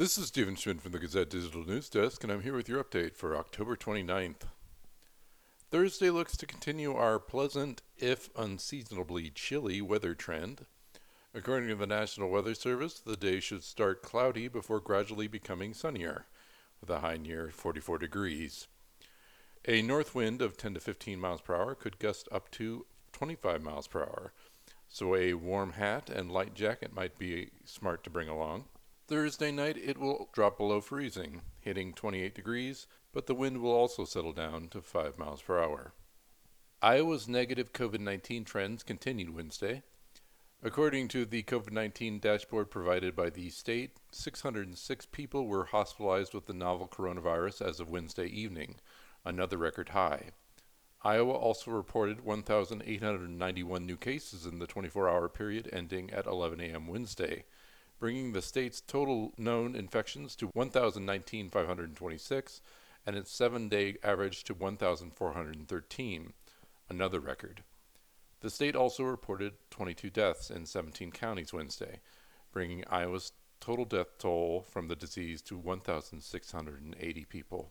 This is Stephen Schmidt from the Gazette Digital News Desk, and I'm here with your update for October 29th. Thursday looks to continue our pleasant, if unseasonably chilly, weather trend. According to the National Weather Service, the day should start cloudy before gradually becoming sunnier, with a high near 44 degrees. A north wind of 10 to 15 miles per hour could gust up to 25 miles per hour, so a warm hat and light jacket might be smart to bring along. Thursday night it will drop below freezing, hitting 28 degrees, but the wind will also settle down to 5 miles per hour. Iowa's negative COVID-19 trends continued Wednesday. According to the COVID-19 dashboard provided by the state, 606 people were hospitalized with the novel coronavirus as of Wednesday evening, another record high. Iowa also reported 1,891 new cases in the 24-hour period ending at 11 a.m. Wednesday, bringing the state's total known infections to 1,019,526 and its 7-day average to 1,413, another record. The state also reported 22 deaths in 17 counties Wednesday, bringing Iowa's total death toll from the disease to 1,680 people.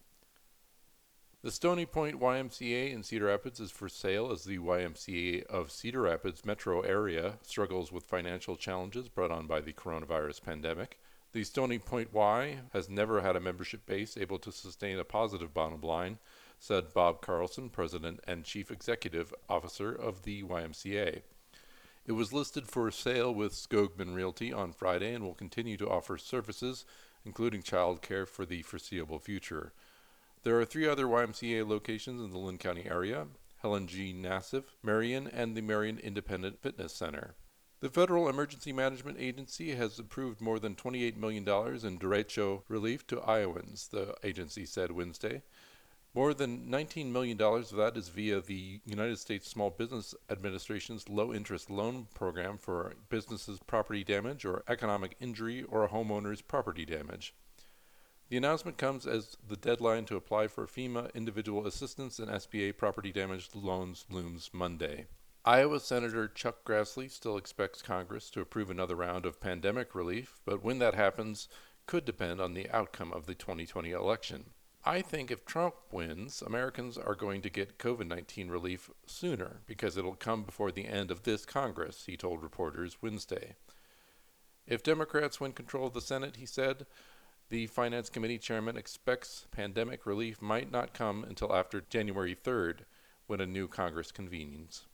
The Stony Point YMCA in Cedar Rapids is for sale as the YMCA of Cedar Rapids metro area struggles with financial challenges brought on by the coronavirus pandemic. The Stony Point Y has never had a membership base able to sustain a positive bottom line, said Bob Carlson, President and Chief Executive Officer of the YMCA. It was listed for sale with Skogman Realty on Friday and will continue to offer services, including child care, for the foreseeable future. There are 3 other YMCA locations in the Lynn County area: Helen G. Nassif, Marion, and the Marion Independent Fitness Center. The Federal Emergency Management Agency has approved more than $28 million in derecho relief to Iowans, the agency said Wednesday. More than $19 million of that is via the United States Small Business Administration's low-interest loan program for businesses' property damage or economic injury or a homeowner's property damage. The announcement comes as the deadline to apply for FEMA individual assistance and SBA property damage loans looms Monday. Iowa Senator Chuck Grassley still expects Congress to approve another round of pandemic relief, but when that happens could depend on the outcome of the 2020 election. I think if Trump wins, Americans are going to get COVID-19 relief sooner because it'll come before the end of this Congress, he told reporters Wednesday. If Democrats win control of the Senate, he said, the Finance Committee chairman expects pandemic relief might not come until after January 3rd, when a new Congress convenes.